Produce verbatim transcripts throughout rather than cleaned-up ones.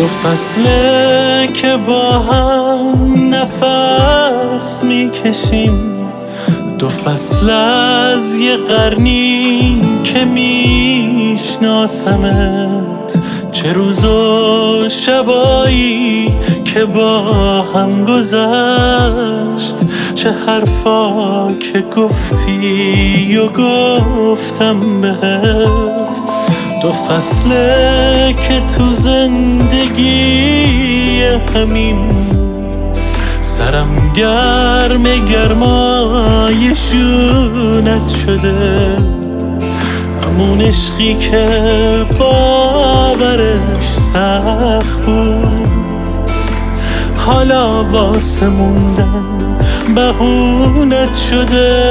دو فصله که با هم نفس میکشیم، دو فصل از یه قرنی که میشناسمت، چه روز و شبایی که با هم گذشت، چه حرفا که گفتی و گفتم بهت. دو فصله که تو زندگی همین سرم گرم گرمای شونت شده، همون عشقی که باورش سخت بود، حالا واسه موندن بهونت شده.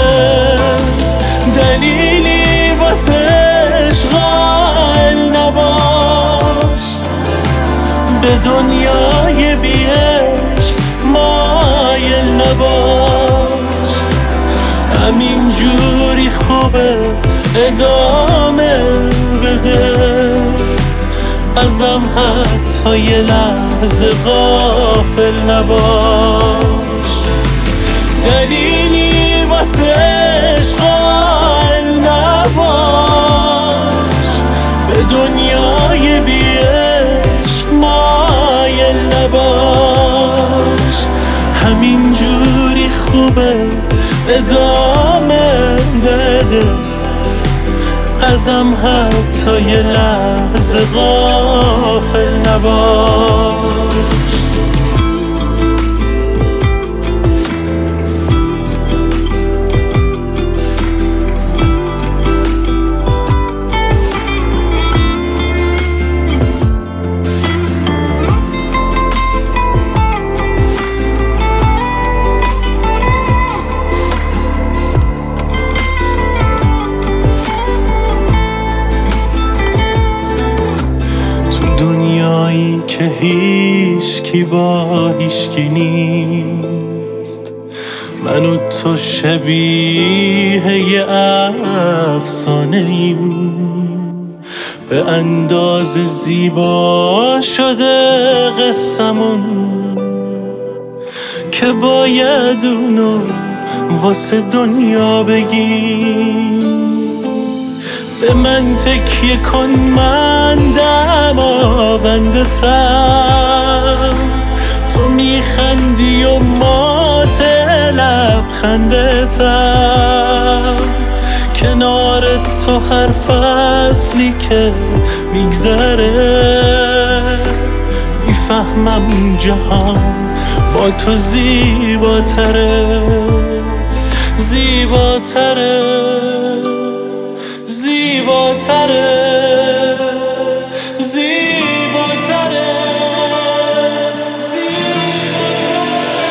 دلیلی واسه عشق قائل نباش، به دنیای بی عشق مایل نباش، همین جوری خوبه ادامه بده، ازم حتی یه لحظه غافل نباش. دلیلی واسه عشق قائل نباش، به دنیای بی عشق مایل نباش، همین جوری خوبه ادامه بده، ازم حتی یه لحظه غافل نباش. دنیایی که هیچکی با هیچکی نیست، من و تو شبیه یه افسانه ایم، به اندازه زیبا شده قصمون که باید اونو واسه دنیا بگیم. به من تکیه کن، من دماونده تم، تو میخندی و مات لبخنده تم، کنار تو هر فصلی که میگذره میفهمم جهان با تو زیباتره، زیباتره، زیباتره، زیباتره، زیباتره.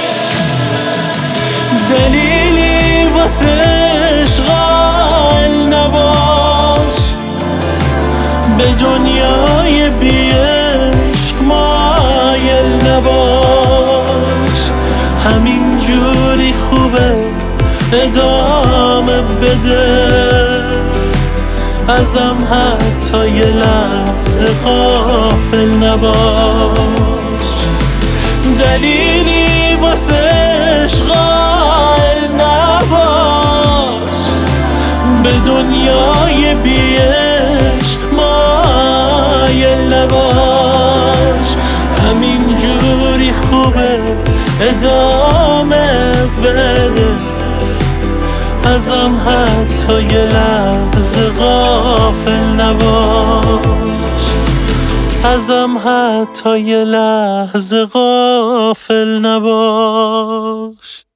دلیلی واسه عشق قائل نباش، به دنیای بی عشق مایل نباش، همین جوری خوبه ادامه بده، ازم حتی یه لحظه غافل نباش. دلیلی واسه عشق قائل نباش، به دنیای بی عشق مایل نباش، همین جوری خوبه ادامه بده، ازم حتی یه لحظه غافل نباش، ازم حتی یه لحظه غافل نباش.